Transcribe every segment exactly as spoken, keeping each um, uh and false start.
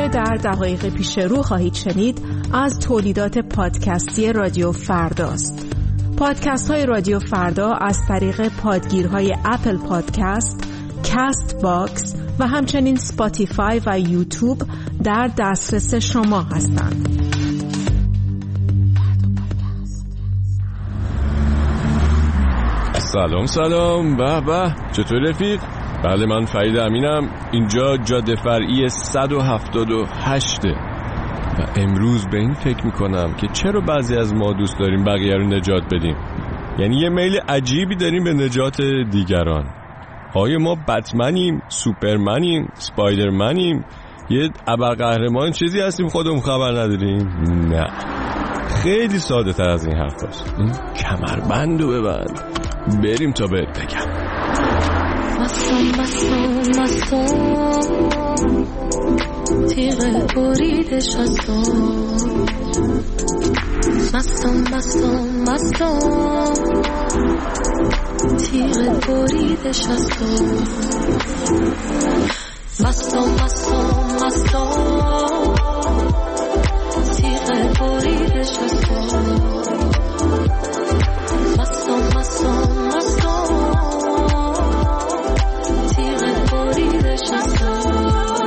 در دقایق پیش رو خواهید شنید از تولیدات پادکستی رادیو فرداست. پادکست های رادیو فردا از طریق پادگیرهای اپل پادکست، کست باکس و همچنین سپاتیفای و یوتیوب در دسترس شما هستند. سلام سلام، به به، چطور رفیق؟ بله من فرید امینم، اینجا جاده فرعی صد و هفتاد و هشت و امروز به این فکر میکنم که چرا بعضی از ما دوست داریم بقیه رو نجات بدیم. یعنی یه میل عجیبی داریم به نجات دیگران. آیا ما بتمنیم، سوپرمنیم، سپایدرمنیم، یه ابرقهرمان چیزی هستیم خودمون خبر نداریم؟ نه، خیلی ساده تر از این حرف هست. این کمربندو ببند بریم تا بهت بگم. مستم مستم مستم تیغ بریده شستم، مستم مستم مستم تیغ بریده شستم، مستم مستم مستم تیغ بریده شستم، مستم مستم مستم تیغ بریده شستم.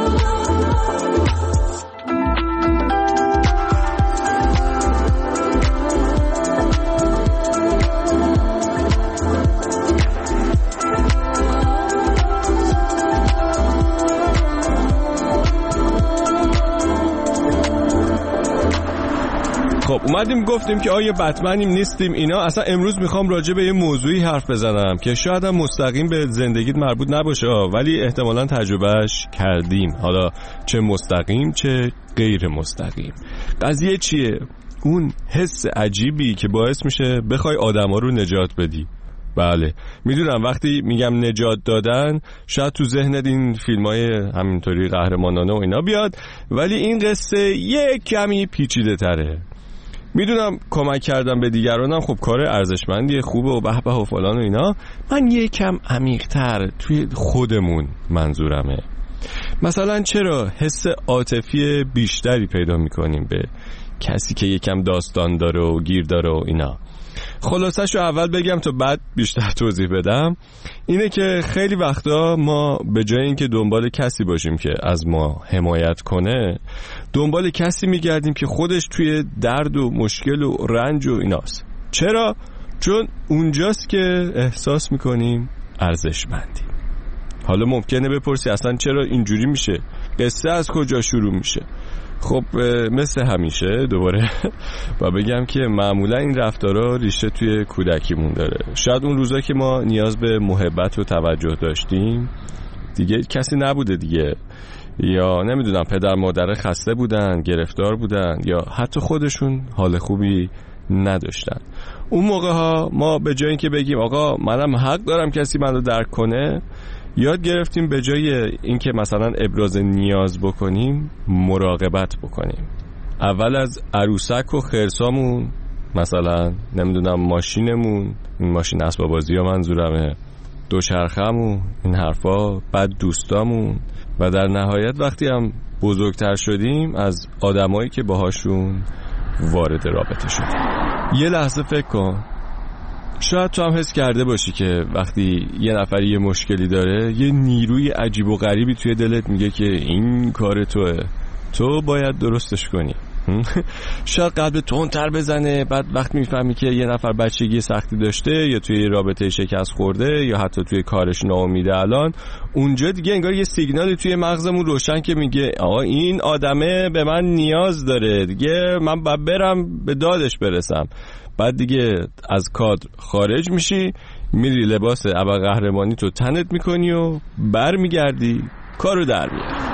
خب اومدیم گفتیم که آیا بتمنیم نیستیم اینا. اصلا امروز میخوام راجع به یه موضوعی حرف بزنم که شاید هم مستقیم به زندگیت مربوط نباشه ولی احتمالاً تجربهش کردیم، حالا چه مستقیم چه غیر مستقیم. قضیه چیه؟ اون حس عجیبی که باعث میشه بخوای آدما رو نجات بدی. بله میدونم وقتی میگم نجات دادن شاید تو ذهنت این فیلمای همینطوری قهرمانانه و اینا بیاد، ولی این قصه یه کمی پیچیده تره. میدونم کمک کردم به دیگرانم خب کار ارزشمندیه، خوبه و به به و فلان و اینا. من یه کم عمیق‌تر توی خودمون منظورمه. مثلا چرا حس عاطفی بیشتری پیدا میکنیم به کسی که یکم داستان داره و گیر داره و اینا؟ خلاصش رو اول بگم تا بعد بیشتر توضیح بدم. اینه که خیلی وقتا ما به جای اینکه دنبال کسی باشیم که از ما حمایت کنه، دنبال کسی میگردیم که خودش توی درد و مشکل و رنج و ایناست. چرا؟ چون اونجاست که احساس میکنیم ارزشمندیم. حالا ممکنه بپرسی اصلا چرا اینجوری میشه؟ قصه از کجا شروع میشه؟ خب مثل همیشه دوباره و بگم که معمولا این رفتارها ریشه توی کودکیمون داره. شاید اون روزا که ما نیاز به محبت و توجه داشتیم دیگه کسی نبوده دیگه، یا نمیدونم پدر مادر خسته بودن، گرفتار بودن، یا حتی خودشون حال خوبی نداشتن. اون موقع ها ما به جای اینکه بگیم آقا منم حق دارم کسی منو درک کنه، یاد گرفتیم به جای اینکه مثلا ابراز نیاز بکنیم مراقبت بکنیم. اول از عروسک و خرسامون، مثلا نمیدونم ماشینمون، این ماشین اسباب بازی ها منظورمه، دوچرخه‌مون، این حرفا، بعد دوستامون و در نهایت وقتی هم بزرگتر شدیم از آدمایی که باهاشون وارد رابطه شدیم. یه لحظه فکر کن، شاید تو هم حس کرده باشی که وقتی یه نفری یه مشکلی داره یه نیروی عجیب و غریبی توی دلت میگه که این کار توه، تو باید درستش کنی. شاید قلب تندتر بزنه. بعد وقتی میفهمی که یه نفر بچگی سختی داشته یا توی رابطه شکست خورده یا حتی توی کارش ناامیده الان، اونجا دیگه انگار یه سیگنالی توی مغزمون روشن که میگه آقا این آدمه به من نیاز داره دیگه، من باید برم به دادش برسم. بعد دیگه از کادر خارج میشی، میری لباس ابرقهرمانی تو تنت میکنی و بر میگردی کارو در میاری.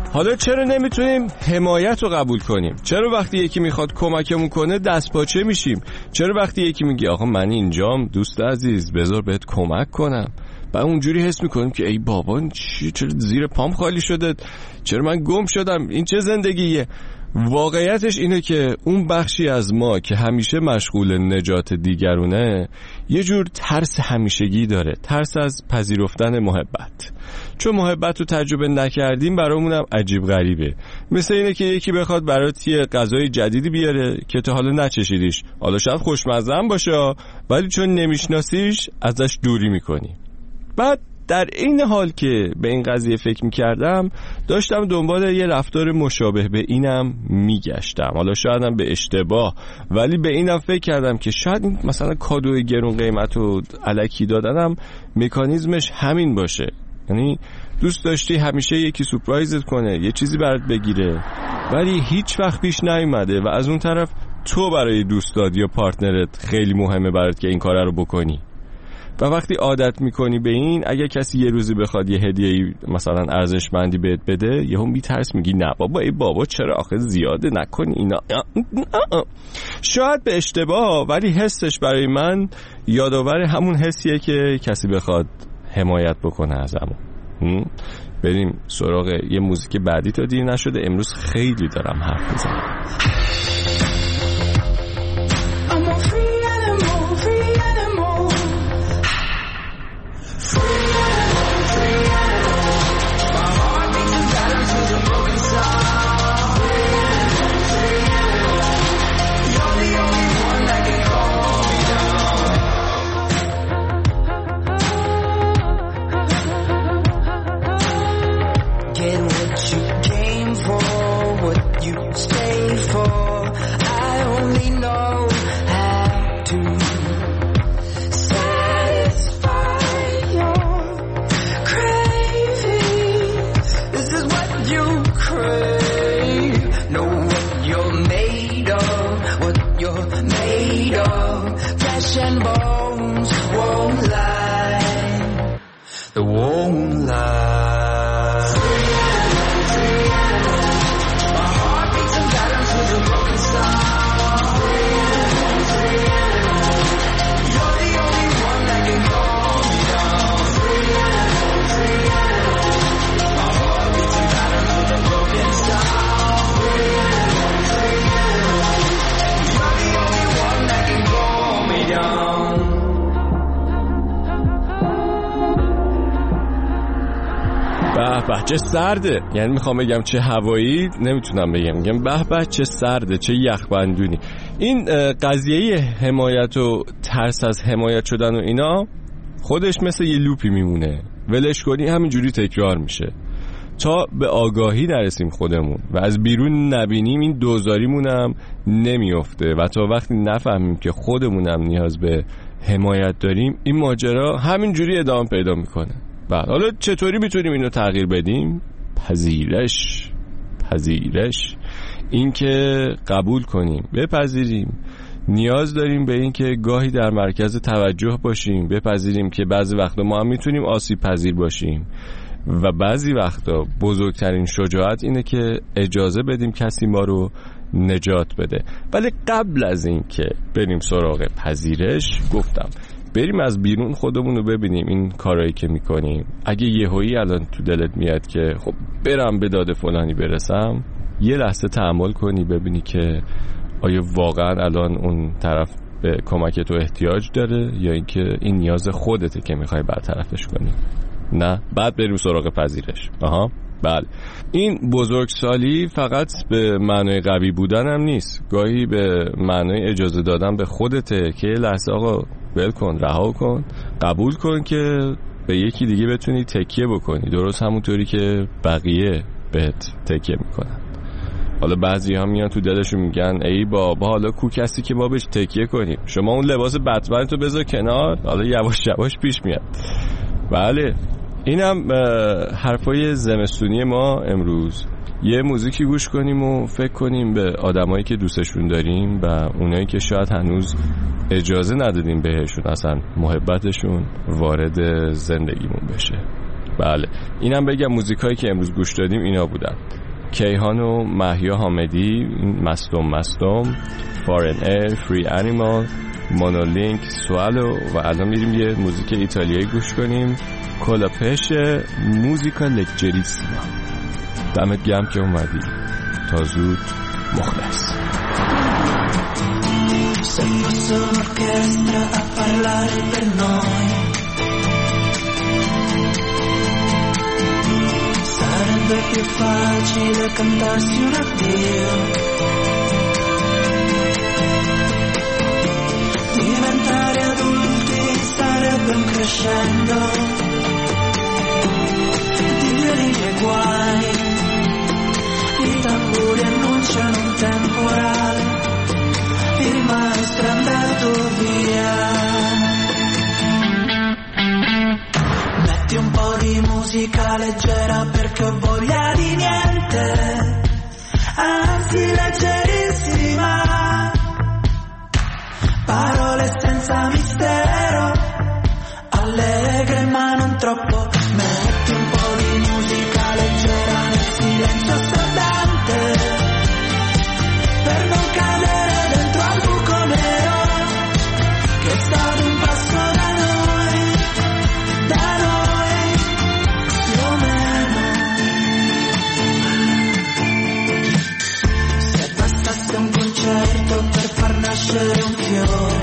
حالا چرا نمیتونیم حمایت رو قبول کنیم؟ چرا وقتی یکی میخواد کمکمون کنه دست پاچه میشیم؟ چرا وقتی یکی میگه آقا من اینجام دوست عزیز بذار بهت کمک کنم، بعد اونجوری حس میکنیم که ای بابا چی، چرا زیر پام خالی شده، چرا من گم شدم، این چه زندگیه؟ واقعیتش اینه که اون بخشی از ما که همیشه مشغول نجات دیگرونه یه جور ترس همیشگی داره، ترس از پذیرفتن محبت. چون محبت رو تجربه نکردیم برامونم عجیب غریبه. مثل اینه که یکی بخواد برات یه غذای جدیدی بیاره که تا حالا نچشیدیش، حالا شاید خوشمزه هم باشه ولی چون نمیشناسیش ازش دوری میکنی. بعد در این حال که به این قضیه فکر میکردم داشتم دنبال یه رفتار مشابه به اینم میگشتم، حالا شایدم به اشتباه، ولی به اینم فکر کردم که شاید این مثلا کادوی گرون قیمت و الکی دادنم مکانیزمش همین باشه. یعنی دوست داشتی همیشه یکی سورپرایزت کنه، یه چیزی برات بگیره، ولی هیچ وقت پیش نیومده و از اون طرف تو برای دوستات یا پارتنرت خیلی مهمه برات که این کار رو بکنی. و وقتی عادت میکنی به این، اگه کسی یه روزی بخواد یه هدیه‌ای مثلا ارزشمندی بهت بده، یهو میترس میگی نه بابا ای بابا چرا آخه زیاده نکنی اینا. شاید به اشتباه، ولی حسش برای من یادآور همون حسیه که کسی بخواد حمایت بکنه ازمون. بریم سراغ یه موزیک بعدی تا دیر نشده، امروز خیلی دارم حرف میزنم. به چه سرده، یعنی میخوام بگم چه هوایی، نمیتونم بگم، میگم به به چه سرده، چه یخبندونی. این قضیه حمایت و ترس از حمایت شدن و اینا خودش مثل یه لوپی میمونه، ولش کنی همینجوری تکرار میشه تا به آگاهی نرسیم خودمون و از بیرون نبینیم. این دوزاریمونم نمیفته و تا وقتی نفهمیم که خودمونم نیاز به حمایت داریم، این ماجرا همینجوری ادامه پیدا میکنه. بعد حالا چطوری میتونیم اینو تغییر بدیم؟ پذیرش پذیرش این که قبول کنیم، بپذیریم نیاز داریم به این که گاهی در مرکز توجه باشیم، بپذیریم که بعضی وقتا ما هم میتونیم آسیب پذیر باشیم و بعضی وقتا بزرگترین شجاعت اینه که اجازه بدیم کسی ما رو نجات بده. ولی قبل از این که بریم سراغ پذیرش، گفتم بریم از بیرون خودمون رو ببینیم. این کارهایی که میکنیم اگه یهویی الان تو دلت میاد که خب برم به داد فلانی برسم، یه لحظه تأمل کنی ببینی که آیا واقعا الان اون طرف به کمک تو احتیاج داره یا اینکه این نیاز خودته که میخوای برطرفش کنی. نه، بعد بریم سراغ پذیرش. آها بله، این بزرگسالی فقط به معنای قوی بودن هم نیست، گاهی به معنای اجازه دادن به خودته که لحظه آقا ول کن، رها کن، قبول کن که به یکی دیگه بتونی تکیه بکنی، درست همونطوری که بقیه بهت تکیه میکنن. حالا بعضی ها میان تو دلشون میگن ای بابا حالا کو کسی که ما بهش تکیه کنیم، شما اون لباس بتمن تو بذار کنار، حالا یواش یواش پیش میاد. بله، اینم حرفای زمستونی ما امروز. یه موزیکی گوش کنیم و فکر کنیم به آدمایی که دوستشون داریم و اونایی که شاید هنوز اجازه ندادیم بهشون اصلا محبتشون وارد زندگیمون بشه. بله اینم بگم موزیکایی که امروز گوش دادیم اینا بودن: کیهان و مهیا حامدی، مستم مستم، فارن ایر، فری انیمال، مونولینک، سوالو. و الان میریم یه موزیک ایتالیایی گوش کنیم، کلاپش موزیکا لگجریسیما. دمت گرم که اومدی. تا زود، مخلص. Se fosse un'orchestra a parlare per noi, sarebbe più facile cantarsi un addio. Diventare adulti sarebbe un crescendo di violini e guai. I tamburi annunciano un temporale, il maestro è andato via. Metti un po' di musica leggera perché ho voglia di niente, anzi leggerissima, parole senza mistero, allegre ma non troppo. Metti un po' di musica leggera nel silenzio assordante, per non cadere dentro al buco nero che sta ad un passo da noi, da noi, più o meno. Se bastasse un concerto per far nascere un fiore,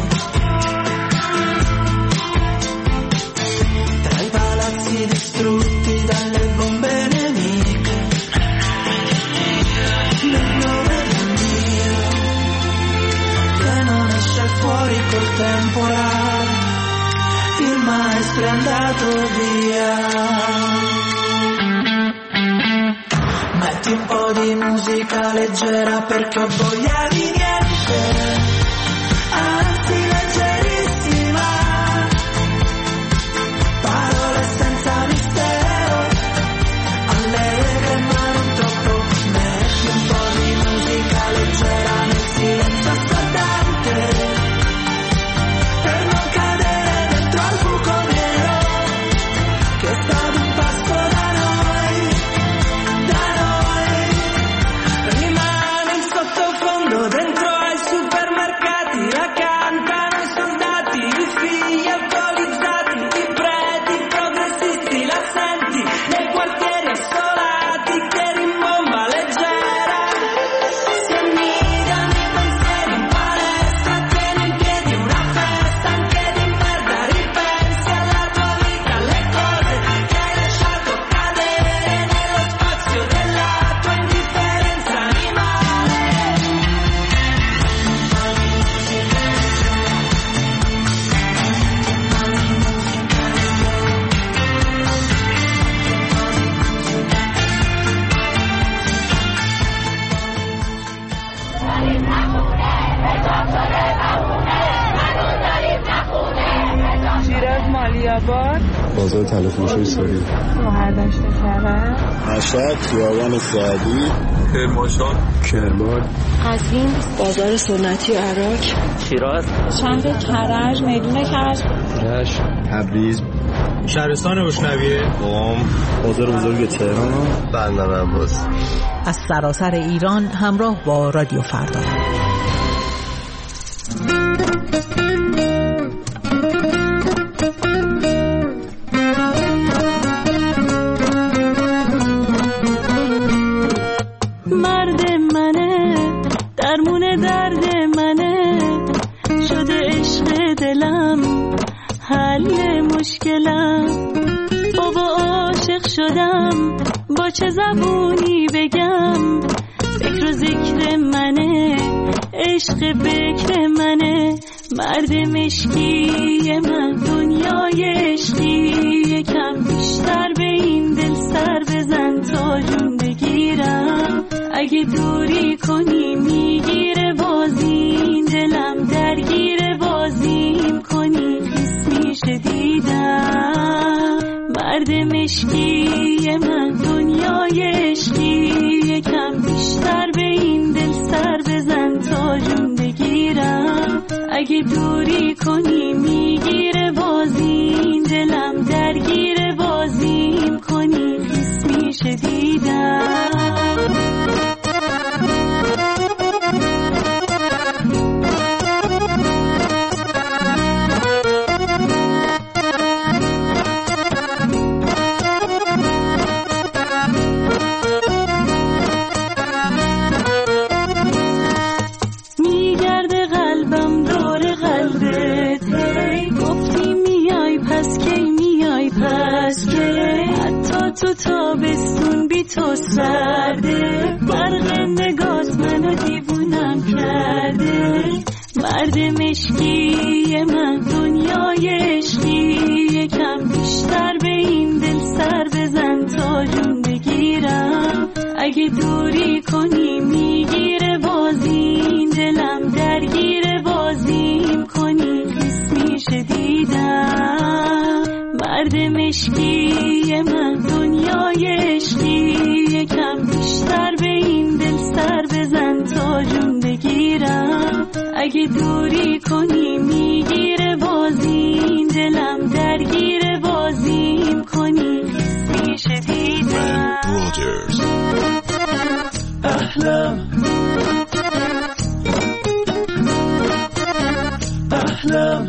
tra i palazzi distrutti dalle bombe nemiche, nel nome del mio che non esce fuori col temporale, il maestro è andato via. Metti un po' di musica leggera perché ho voglia di niente, anzi leggerissima, parole senza mistero, allegre ma non troppo. Metti un po' di musica leggera nel silenzio assordante, per non cadere dentro al buco nero che sta ad un passo da noi, da noi. Rimane in sottofondo dentro ai supermercati, la cantano i soldati, i figli alcolizzati, i preti progressisti, la senti nei quartieri assolati che rimbomba leggera. Si annidano i pensieri in palestra, tieni in piedi una festa anche di merda, ripensi alla tua vita, alle cose che hai lasciato cadere nello spazio della tua indifferenza animale. شیراز مالی آباد بازار طلا فروشی سوری، مهردشت کرد، مشهد خیابان سعدی، کرمانشاه، کرمان، قزوین بازار سنتی عراق، شیراز، چند کرج، میدون کرج، رشت، تبریز، شهرستان روشنویه، قم، بازار بزرگ تهران، بندر عباس. از سراسر ایران همراه با رادیو فردا. مرد منه درمون درد منه شده عشق دلم حل مشکلم بابا عاشق شدم با چه زبونی بگم فکر و ذکر منه عشق بکر منه مرد مشکی من دنیای عشقی یکم بیشتر به این دل سر بزن تا جون بگیرم اگه دوری کنی میگیره بازی دلم درگیر بازیم کنی خیس میشه دیدم مرد مشکی من دنیای عشقی یکم بیشتر به این دل سر بزن تا جون بگیرم اگه دوری کنی میگیره بازی دلم درگیر بازیم کنی میشه دیدم. میگرده قلبم دور قلبت، گفتی میای پس کی میای پس کی، حتی تو تابستون بی تو سرده، برق نگات منو دیوونم کرده. مرد مشکی من دنیای عشقی، یکم بیشتر به این دل سر بزن تا جون بگیرم. اگه دوری کنی میگیره بازی، دلم درگیر بازیم کنی حس میشه دیدم. مرد مشکی من دنیای عشقی، یکم بیشتر به این دل سر بزن تا جون بگیرم. اگه دوری کنی میگیره بازی، دلم درگیر بازیم کنی حس میشه دیدم. احلام احلام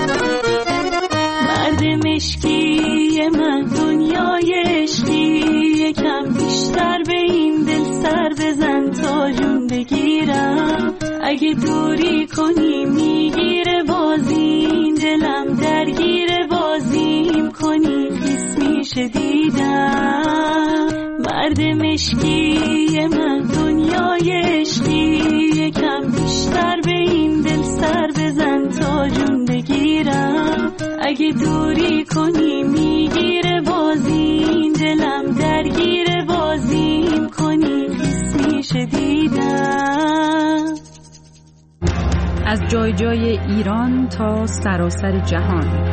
مرد مشکی من دنیای عشقی، یکم بیشتر به این دل سر بزن تا جون بگیرم. اگه دوری کنی میگیره بازی، دلم درگیر بازیم کنی حس میشه دیدم. مرد مشکی من دنیای عشقی، یکم بیشتر به این دل سر بزن تا جون بگیرم. اگه دوری کنی میگیره بازی، دلم درگیر بازیم کنی حس میشه دیدم. از جای جای ایران تا سراسر جهان،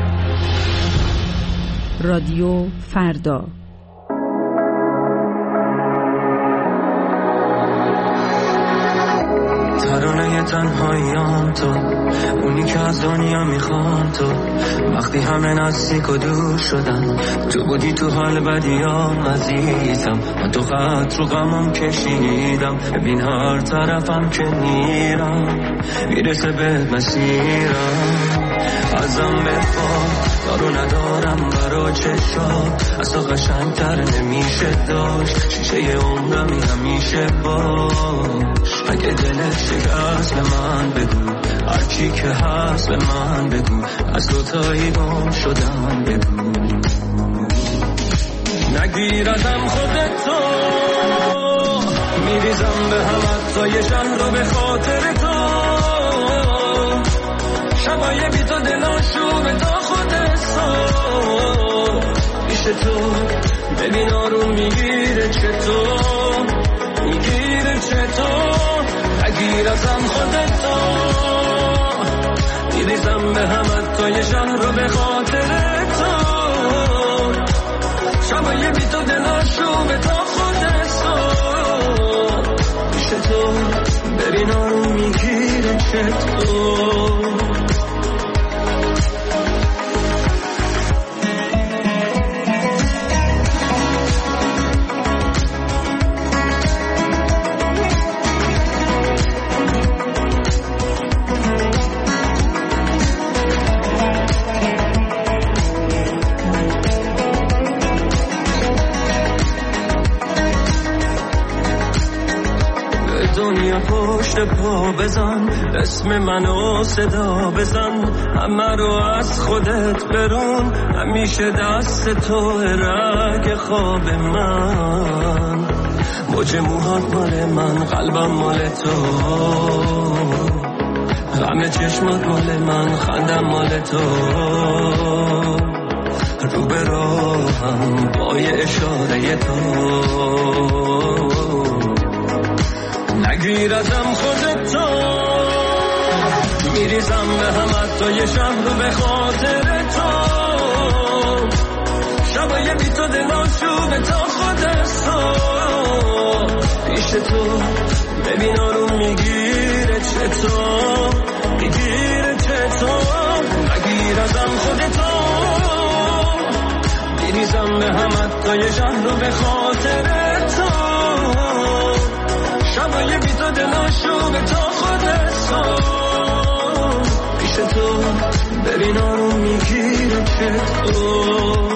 رادیو فردا. ترانه تنهاییام تو، اونی که از دنیا میخوام تو. وقتی همه نزدیک و دور شدن، تو بودی تو حال بدیام عزیزم. من تو خط رو غمم کشیدم، ببین هر طرفم که میرم میرسه به مسیرم. ازم بخواه کارو ندارم برا چشات، از تو قشنگتر نمیشه داشت. شیشه عمرمی همیشه باش. اگه دلت شکست به من بگو، هرچی که هست به من بگو. از دوتایی گم شدم بگو، نگیر ازم خودتو. میریزم به هم حتی شهر رو به خاطر تو. شبای بی تو دلاشو به تا خودت سو. پیش تو ببین آروم میگیره چطور، میگیره چطور. نگیر ازم خودتو. میریزم به هم حتی شهر رو به خاطر تو. شبای بی تو دلاشو به تا خودت سو. پیش تو ببین آروم میگیره چطور. دنیا پشت پا بزن، اسم منو صدا بزن. همه رو از خودت برون، همیشه دست تو رگ خواب من. موج موهات مال من، قلبم مال تو. غم چشمات مال من، خندم مال تو. رو به راهم با یه اشاره تو. نگیر ازم خودتو. میریزم به هم حتی یه شب رو به خاطر تو. شبای بی تو دلاشو به تا خودت سو. پیش تو ببین آروم میگیره چطور، میگیره چطور. نگیر ازم خودتو. میریزم به هم حتی یه شب رو به خاطر حرکات تو ببین آروم میگیره که تو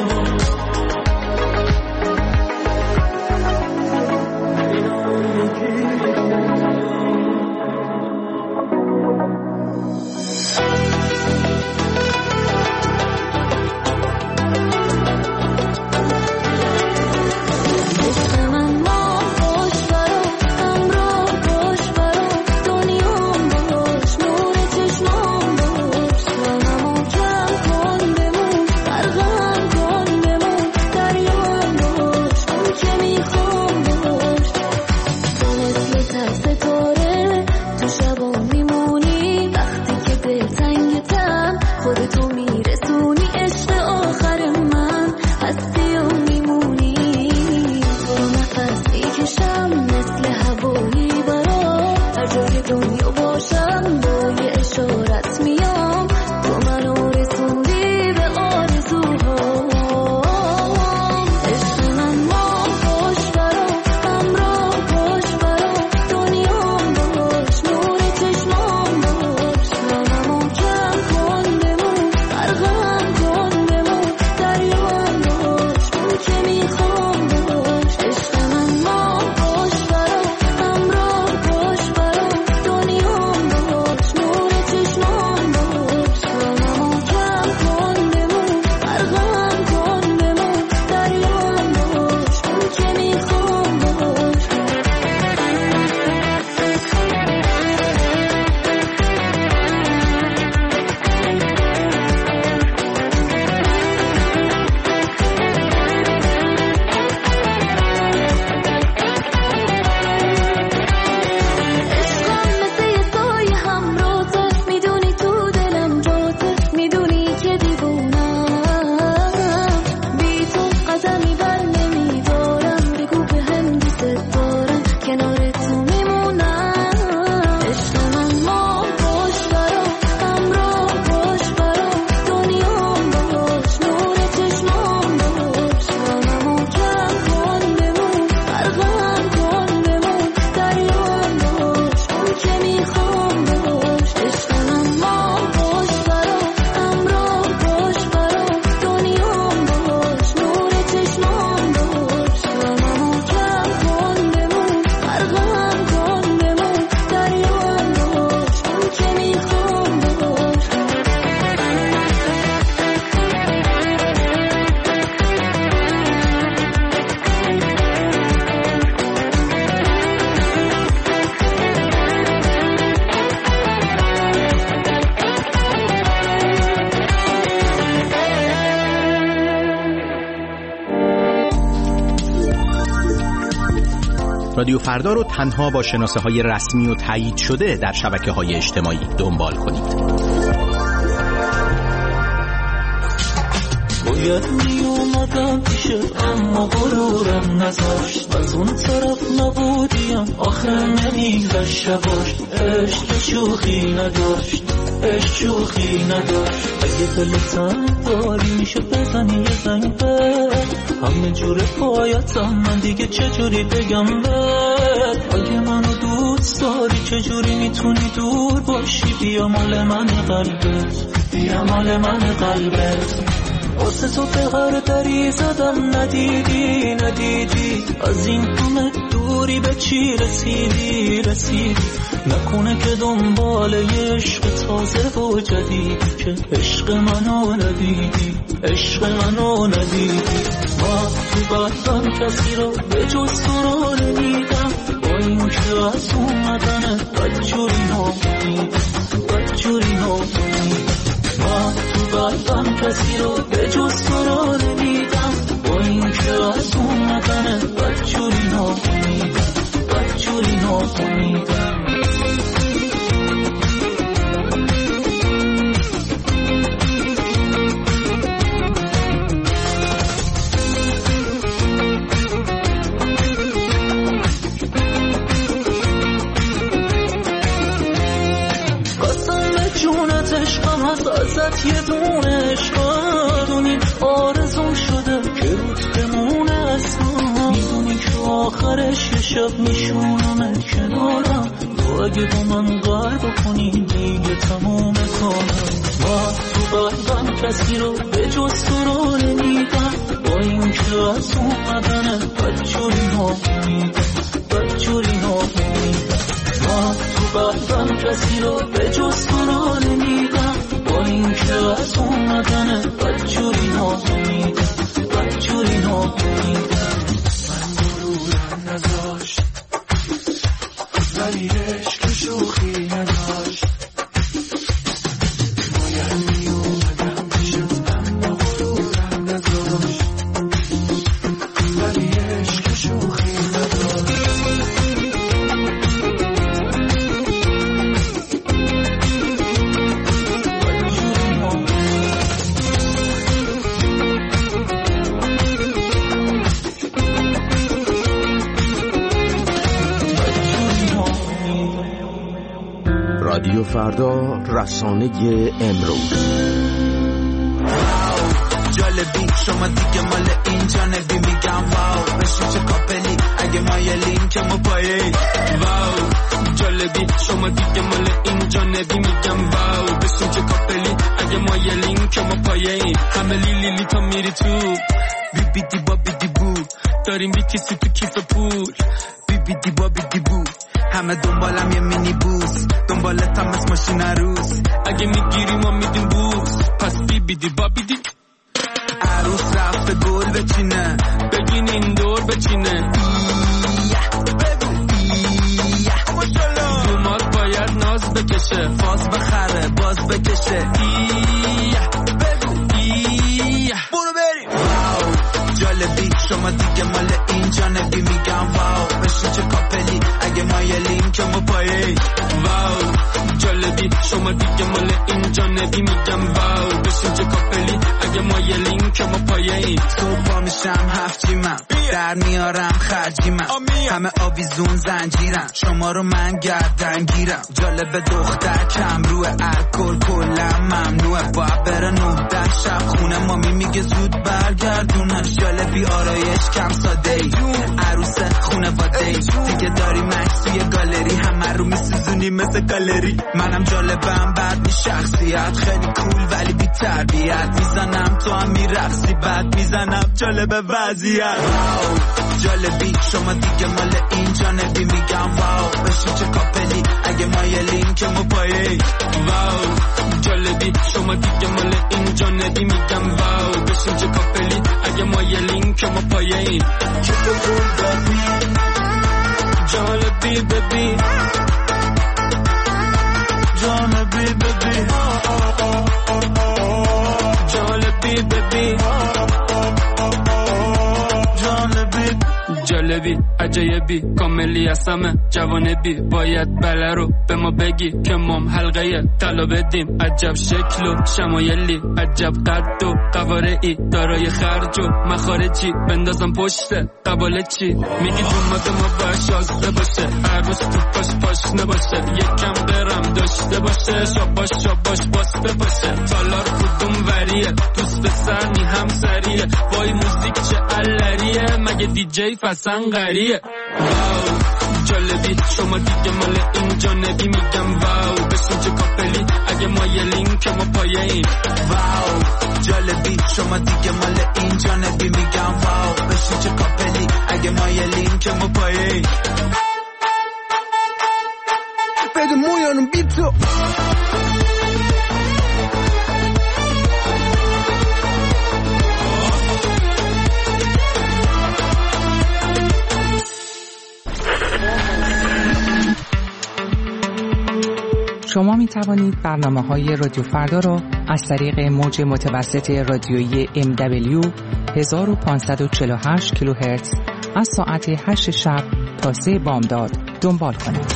رادیو فردا رو تنها با شناسه‌های رسمی و تایید شده در شبکه‌های اجتماعی دنبال کنید. باید می اومدم پیشت اما غرورم نذاشت، از اون طرف نبودیم آخر نمیگذشت شباش. عشق شوخی نداشت، عشق شوخی نداشت. اگه دلتم داری میشه بزنی یه زنگ بد، همه جور پایتم من دیگه چجوری بگم بد. اگه منو دوست داری چجوری میتونی دور باشی؟ بیا مال من قلبت، بیا مال من قلبت. واسه تو به هر دری زدم ندیدی ندیدی، از این همه دوری به چی رسیدی رسیدی. نکنه که دنبال یه عشق تازه و جدید، که عشق منو ندیدی عشق منو ندیدی. ما تو بدم کسی رو به جز تو رو نمیدم، با این که از اومدن بدجوری نامونیدم بدجوری نامونیدم. ما تو بدم کسی رو به جز تو رو نمیدم، با این که از اومدن بدجوری نامونیدم بدجوری نامونیدم. ازت یه دونه عشق دونی آرزون شده که روت بمونه اصلا. میدونی که آخرش یه شب میشونمت کنارم، تو اگه با من قرار بکنی دیگه تموم کارم. کسی رو به جز تو رو نمیدم، با این که از اومدن بدجوری نامیدم، بدجوری نامیدم. من تو قلبم کسی رو به جز تو رو نمیدم، با این که از اومدن بدجوری نامیدم، بدجوری نامیدم. من مرورم نذاشت ولی عشق شوخی نداشت، باید می اومدم پیشت اما مرورم نذاشت ولی عشق شوخی نداشت. رادیو فردا، رسانه امروز. جالبی شما دیگه مال این جانبی، میگم واو بشین چه کاپلی اگه ما یه لینکمو پایه. واو جالبی شما دیگه مال این جانبی، میگم واو بشین چه کاپلی اگه ما یه لینکمو پایه. همه لیلی لی تا میری تو بی بی دی با بی دی بو، داریم بی کسی تو کیف پول بی بی دی با بی دی بو. همه دنبالم یه مینی بوس، دنبالتم از ماشین عروس، اگه میگیری ما میدیم بوس، پس بی بی دی با بی دی. عروس رفته گل بچینه، بگین این دور بچینه. ایه بگو ایه ماشالله، دومات باید ناز بکشه، فاز بخره باز بکشه. ایه بگو ایه برو بریم. واو جالبی شما دیگه مال این جانبی، میگم واو بشین چه کاپلی اگه ما یه لینکمو پایه. واو جالبی شما دیگه مال این جانبی، میگم واو بشین چه کاپلی اگه ما یه لینکمو پایه. صبح پا میشم هفت جیمم، در میارم خرجی من، همه آویزون زنجیرم، شما رو من گردن گیرم. جالب دختر کم روه، الکل کلم ممنوعه، باید بره نه ده شب خونه، مامی میگه زود برگردونش. جالبی آرایش کم ساده ای، عروس خونه واده ای، دیگه داری مکس توی گالری، همه رو میسوزونی مثل گالری. منم جالبم بعد می شخصیت، خیلی کول ولی بی تربیت، میزنم تو هم میرقصی بعد میزنم جالب وضعیت. واو جالبی شما دیگه مال این جانبی، میگم واو بشین چه کاپلی اگه ما یه لینکمو پایه. واو جالبی شما دیگه مال این جانبی، میگم واو بشین چه کاپلی اگه ما یه لینکمو پایه. چه بگول ببین جالبی ببین جالبی ببین جالبی ببین جالبی جالبی عجایبی کاملی هستم جوانبی، باید بله رو به ما بگی که مام حلقه طلا بدیم. عجب شکل و شمایلی، عجب قد و قوارعی، دارای خرج و مخارجی، بندازم پشت قباله چی؟ میگی دومات ما باید شازده باشه، عروس تو پاش پاش نباشه، یکم برم داشته باشه، شاباش شاباش باسته باشه. تالار کدوم وریه، دوست پسرنی هم سریه، وای موزیک چه علریه، مگه دی جی فسن غریه. واو جالبی شما دیگه مال این جانبی، میگم واو بشین چه کاپلی اگه ما یه لینکمو پایه این. واو جالبی شما دیگه مال این جانبی، میگم واو بشین چه کاپلی اگه ما یه لینکمو پایه این. بده مویانم بی تو شما می توانید برنامه‌های رادیو فردا را از طریق موج متوسط رادیویی ام دبلیو هزار و پانصد و چهل و هشت کیلوهرتز از ساعت هشت شب تا سه بامداد دنبال کنید.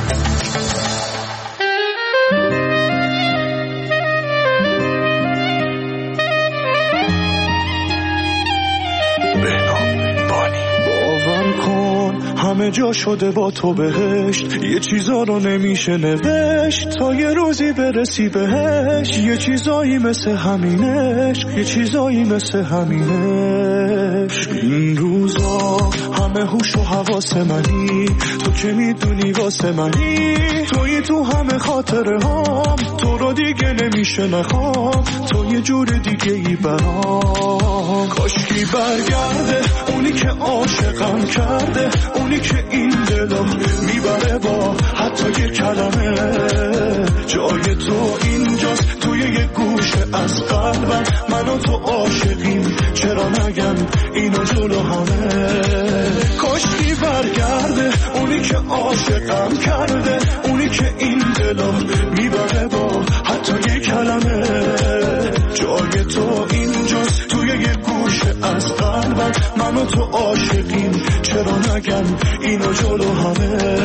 همه جا شده با تو بهشت، یه چیزا رو نمیشه نوشت تا یه روزی برسی بهش. یه چیزایی مثل همینش، یه چیزایی مثل همینش. این روزا همه هوش و حواس منی، تو که میدونی واسه منی، توی تو همه خاطره هام، تو رو دیگه نمیشه نخوام، تو یه جور دیگه ای برام. کاشکی برگرده اونی که عاشقم کرده، اونی که این دلو میبره با حتی یه کلمه. جای تو اینجاست توی یه گوشه از قلبم، من و تو عاشقیم چرا نگم اینو جلو همه. کاشکی برگرده اونی که عاشقم کرده، اونی که این دلو میبره با حتی یه کلمه. جای تو اینجاست توی یه گوشه از قلبم، من و تو عاشقیم چرا نگم اینو جلو همه.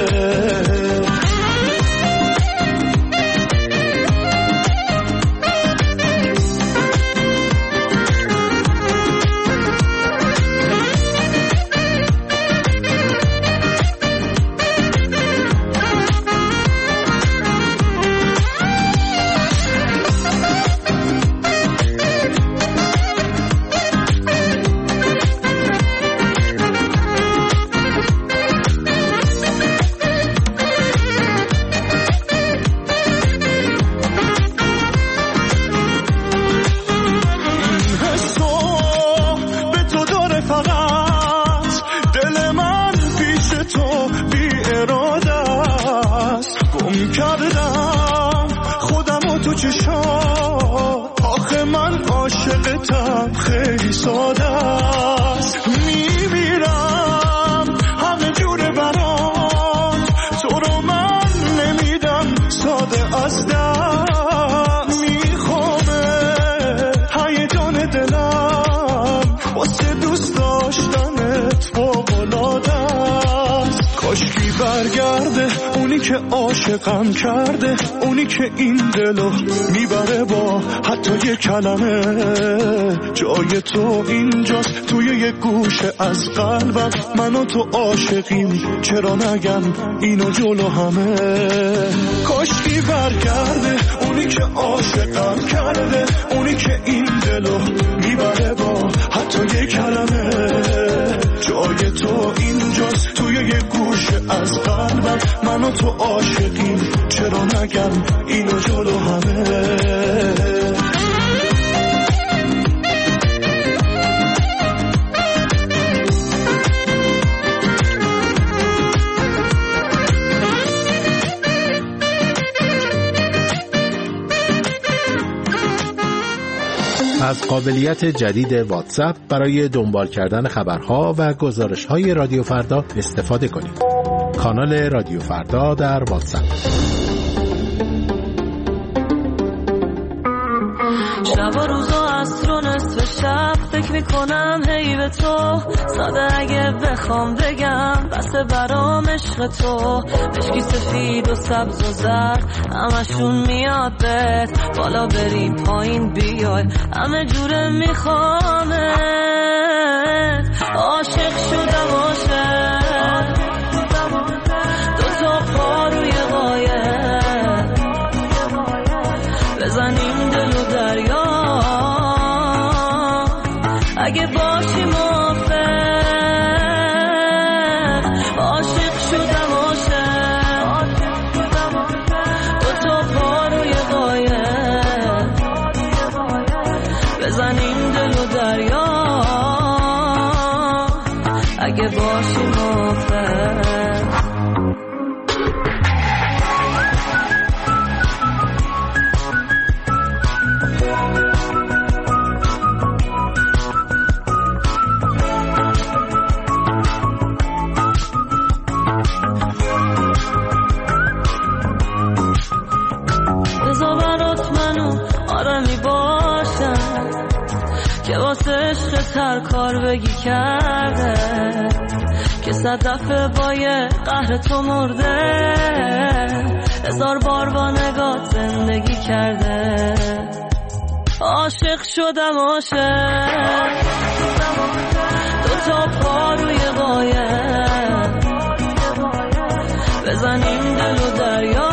عاشقم کرده اونی که این دلو میبره با حتی یه کلمه. جای تو اینجاست توی یه گوشه از قلبم، من و تو عاشقیم چرا نگم اینو جلو همه. کاشکی برگرده اونی که عاشقم کرده، اونی که این دلو میبره با حتی یه کلمه. جای تو اینجاست توی یه گوشه از قلبم، من و تو عاشقیم چرا نگم اینو جلو همه. از قابلیت جدید واتساپ برای دنبال کردن خبرها و گزارش‌های رادیو فردا استفاده کنید. کانال رادیو فردا در واتساپ. شب و روزا عصر و نصف شب فکر میکنم هی به تو، ساده اگه بخوام بگم بسه برام عشق تو. مشکی سفید و سبز و زرد همشون میاد بهت، بالا بریم پایین بیای همه جوره میخوامت. عاشق شدم عاشق، دو تا پا روی قایق، بزنیم دل و دریا اگه باشی موافق. عاشق شدم عاشق، دو تا پا روی قایق، بزنیم دل و دریا اگه باشی موافق. هر کار بگی کرده که صد دفعه با یه قهر تو مرده، هزار بار با نگات زندگی کرده. عاشق شدم عاشق، دو تا پا روی قایق، بزنیم دل و دریا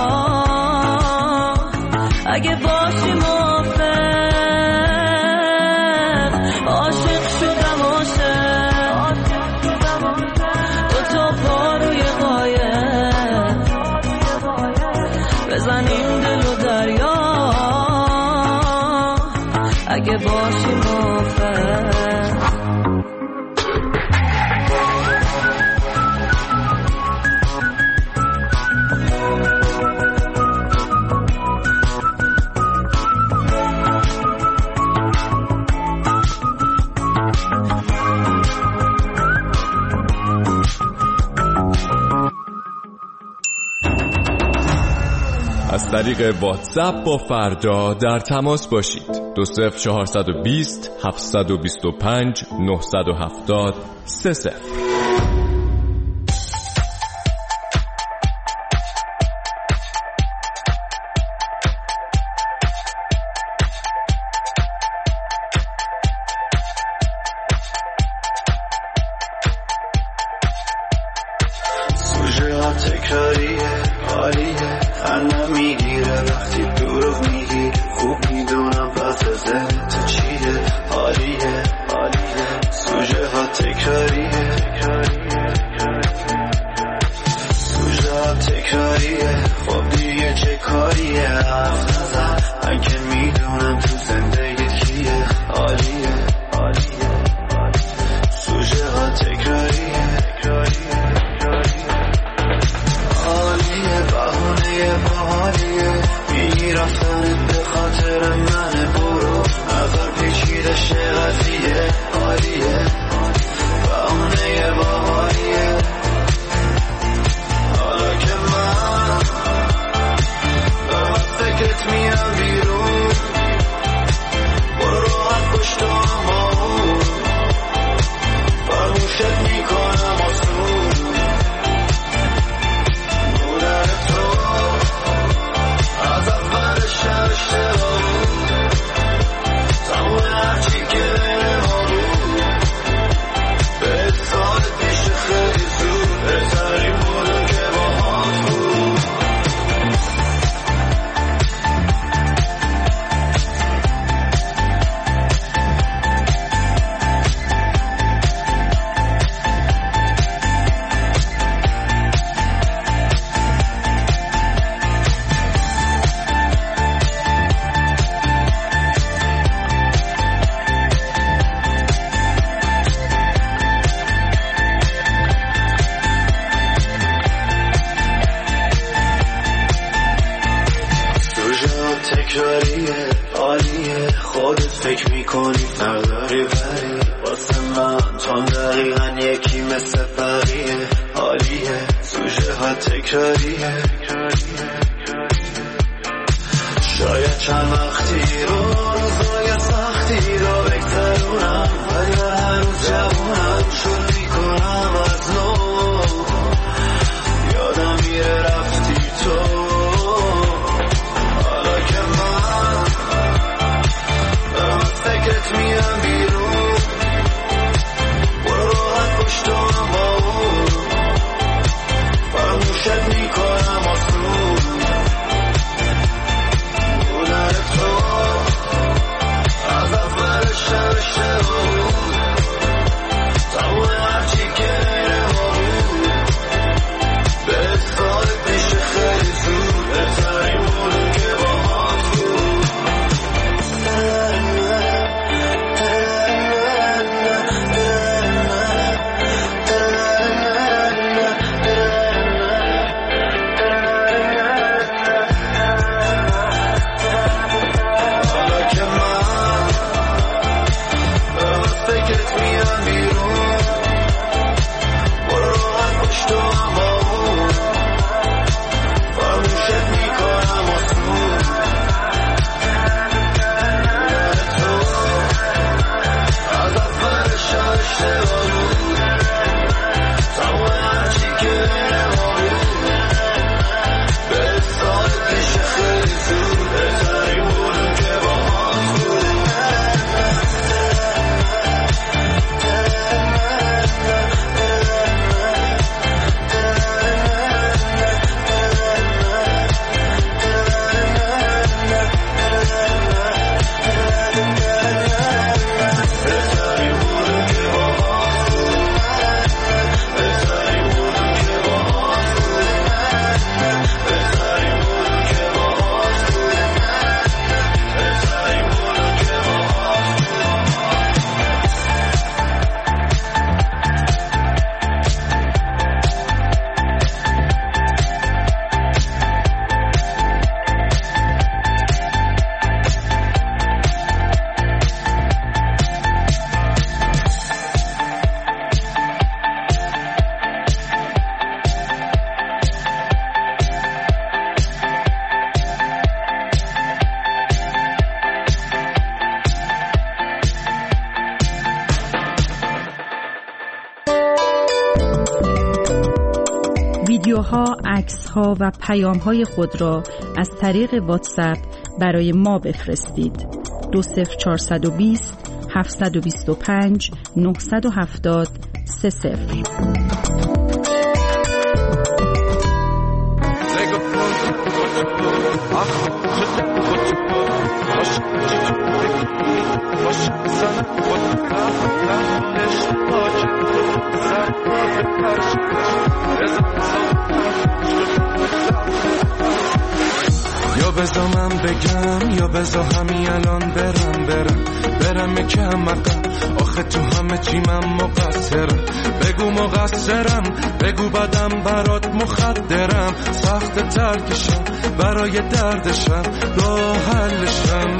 اگه باشی موافق. عاشق شدم عاشق، دو تا پا روی قایق، اگه باشی موافق. از طریق واتساپ با فردا در تماس باشید. دو صفر چهارصد و بیست هفتصد و بیست و پنج نهصد و هفتاد سه صفر. سوژه ها تکراریه حالیه تنم میگیره وقتی دروغ میگی خوب میدونم پس ذهن تو چیه حالیه حالیه سوژه ها تکراریه سوژه ها تکراریه خب دیگه چه کاریه حرف نزن من که میدونم تو زندگی کیه حالیه حالیه سوژه ها تکراریه میگی رفتنت به خاطر من برو نظر پیچیده شه قضیه عالیه بهونه باحالیه حالا که من دارم از فکرت میام بیرون برو راحت پشت هم با اون فراموشت میکنم آسون بودن تو از اول شب اشتباه بود تمام هرچی که بین ما بود به سال پیش خیلی زود بهترین بودم که با هات بود. تکراریه عالیه خودت فکر میکنی نرداری بری واسه من تو دقیقا یکی مثل بقیه عالیه سوژه ها تکراریه شاید چند وقتی رو روزای سختی رو بگذرونم ولی هنوز جوونم شروع میکنم از نو یادم میره رفتی تو فکرت میام بیرون برو راحت پشت هم با اون فراموشت میکنم آسون بودن تو ویدیوها، عکس‌ها و پیام‌های خود را از طریق واتساپ برای ما بفرستید. دو صفر چهارصد و بیست هفتصد و بیست و پنج نهصد و هفتاد سه صفر. یا بذار من بگم یا بذار همین الان برم برم برم یکم عقب، آخه تو همه چی من مقصرم. بگو مقصرم، بگو بدم برات مخدرم، سخت ترکشم برای دردشم، راه حلشم.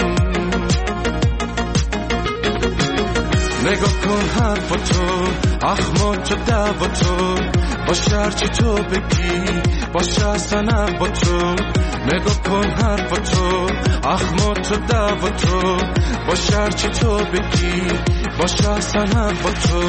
نگاه کن حرفا تو، اخمات و دعوا تو، باشه هرچی تو بگی باشه اصلا با تو. نگاه کن حرفا تو، اخمات و دعوا تو، باشه هرچی تو بگی باشه اصلا با تو.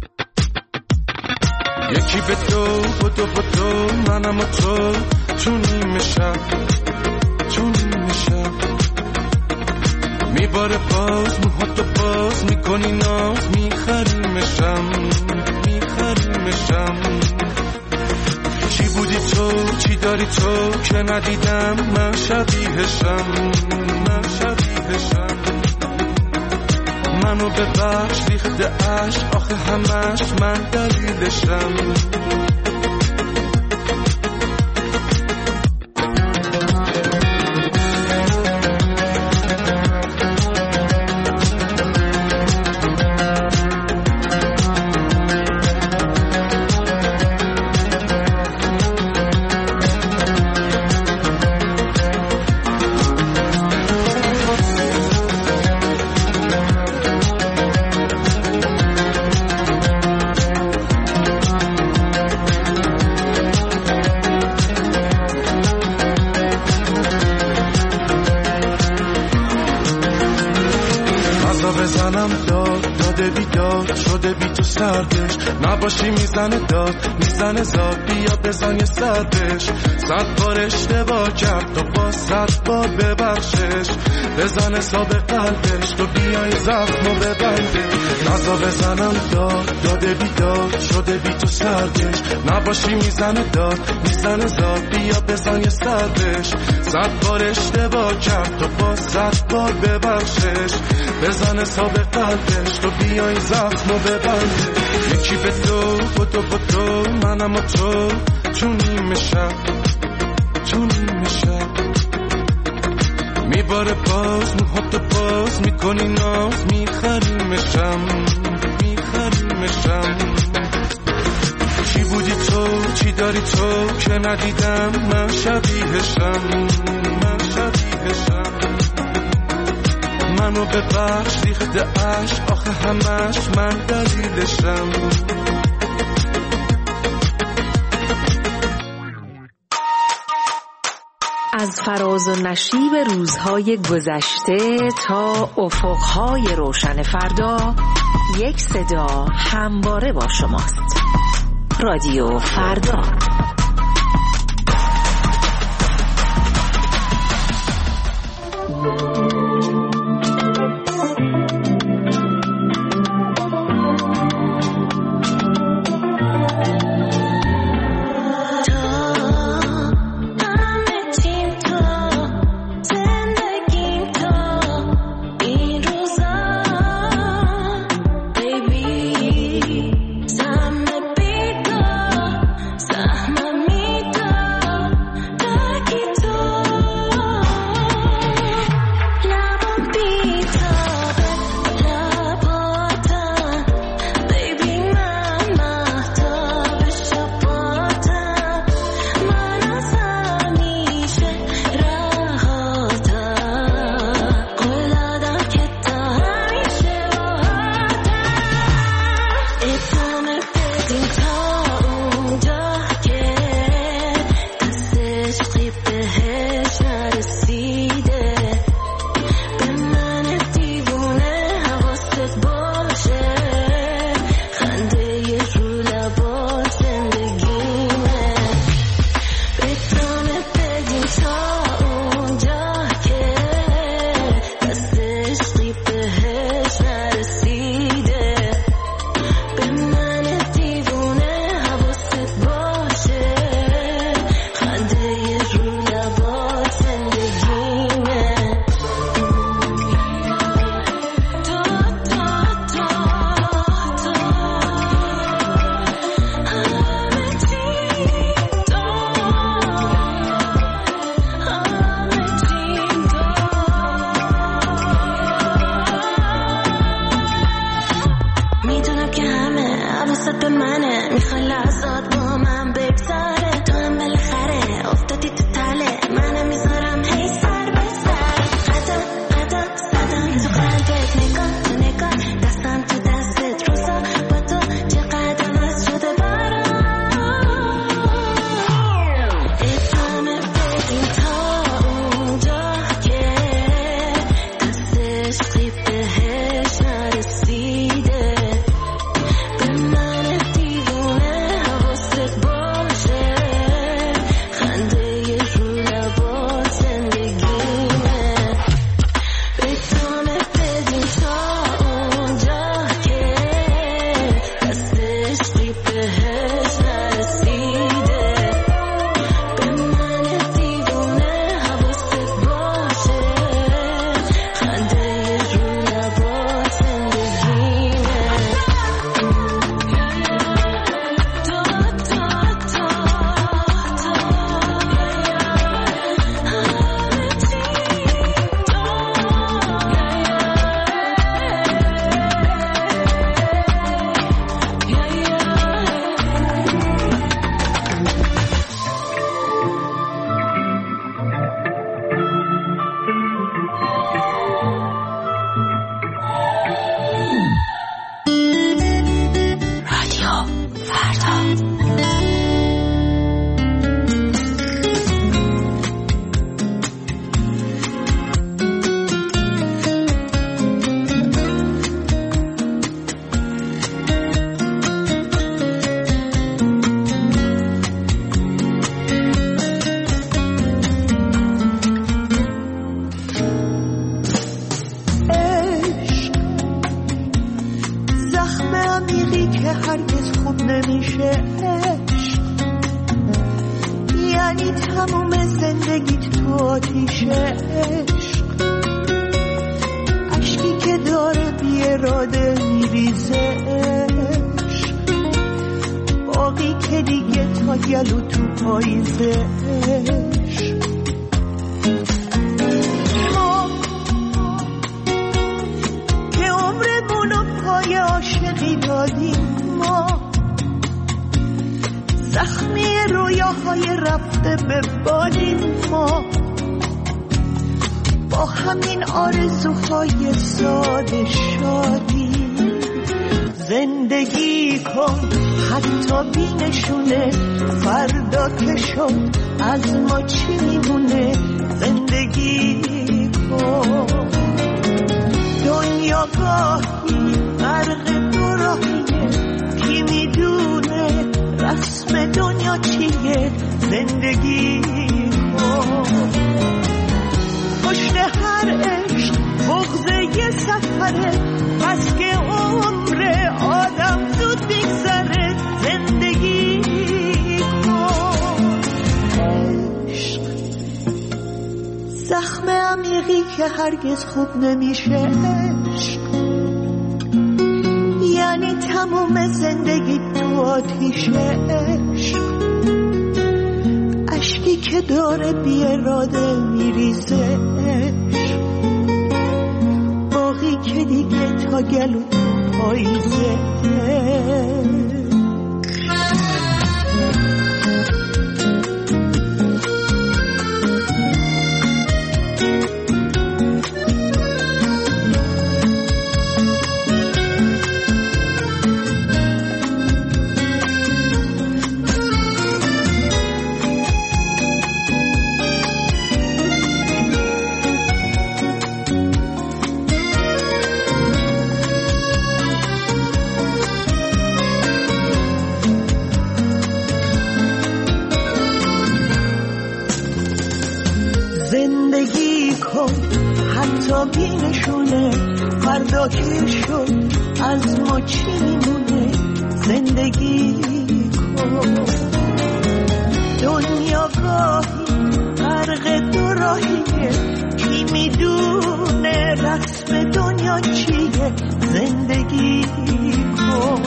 یکی به دو بدو بدو منم و تو، تو نیمه شب تو نیمه شب میباره باز موهاتو باز میکنی ناز، میخریمشم میخریمشم. چی بودی تو چی داری تو که ندیدم من شبیهشم من شبیهشم. منو ببخش ریخته عشق آخه همش من دلیلشم. بزنم داد داده بیداد شده بی تو سردش، نباشی میزنه داد میزنه زاد، بیا بزن یه سردش. صد بار اشتباه کرد تو با صد بار ببخشش، بزن حساب قلبش تو بیای زخمو ببنده. نزا بزنم داد داده بیداد شده بی تو سردش، نباشی میزنه داد میزنه زاد، بیا بزن یه سردش. صد بار اشتباه کرد تو با صد بار ببخشش، بزن حساب قلبش تو بیای زخمو ببنده. یکی به دو بدو بدو منم و تو، تو نیمه شب تو نیمه شب میباره باز موهاتو باز میکنی ناز، میخریمشم میخریمشم. چی بودی تو چی داری تو که ندیدم من شبیهشم من شبیهشم. منو ببخش ریخته عشق آخه همش من دلیلشم. از فراز و نشیب روزهای گذشته تا افقهای روشن فردا، یک صدا همواره با شماست. رادیو فردا. Baby, منه، میخوای لحظات با من بگذاره، تو هم بالاخره افتادی تو تله منه، میذارم هی سر به سر، قدم قدم زدم تو قلبت، نگاه تو نگاه، دستم تو دستت، روزا با تو چه قدم از شده برام، ادامه بدیم تا اونجا که دست عشقی بهش نرسیده، به من دیوونه حواست باشه، خنده رو لبات زندگیمه، ادامه بدیم تا اونجا که دست عشقی بهش نرسیده، به من دیوونه حواست باشه، خنده رو لبات زندگیمه. رادیو فردا. عشق زخم عمیقی که هرگز خوب نمیشه، عشق یعنی تموم زندگیت تو آتیشه، عشق عشقی که داره بی اراده میریزه، عشق باقی که دیگه تا گلو تو پاییزه، عشق ما که عمرمونو پای عاشقی دادیم، ما زخمی رویاهای رفته به بالیم، ما با همین آرزوهای ساده شادیم، زندگی کن حتی بی نشونه، فردا که شد از ما چی میمونه، زندگی کن، دنیا گاهی غرق دو راهیه، کی میدونه رسم دنیا چیه، زندگی کن، پشت هر عشق بغض یه سفره، بس که عمر آدم زود بگذره، زندگی کن، عشق زخم عمیقی که هرگز خوب نمیشه، عشق یعنی تموم زندگی تو آتیشه، عشق عشقی که داره بی اراده میریزه، عشق باقی که دیگه تا گلو تو پاییزه. زندگی کن حتی بی نشونه، فردا که شد از ما چی میمونه، زندگی کن، دنیا گاهی غرق دو راهیه، کی میدونه رسم دنیا چیه، زندگی کن،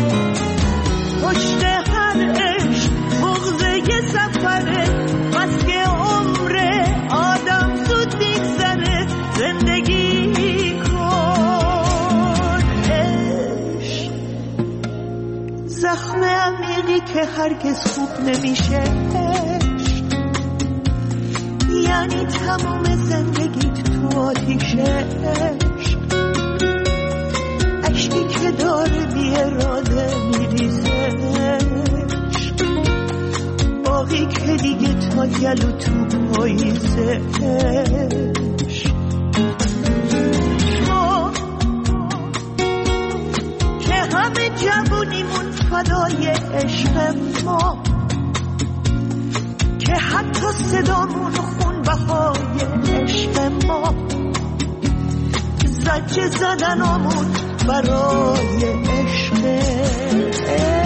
پشت هر عشق بغض یه سفره، بس که عمر آدم زود بگذره، زندگی کن، عشق زخم هرگز خوب نمیشه یعنی تمام زندگیت تو آتیشه عشقی که داره بی اراده میریزه باقی که دیگه تا گلو تو پاییزه ما که همه جوونیمون فدای عشق ما که حتی صدامون خون بهای عشق ما زجه زدنامون برای عشق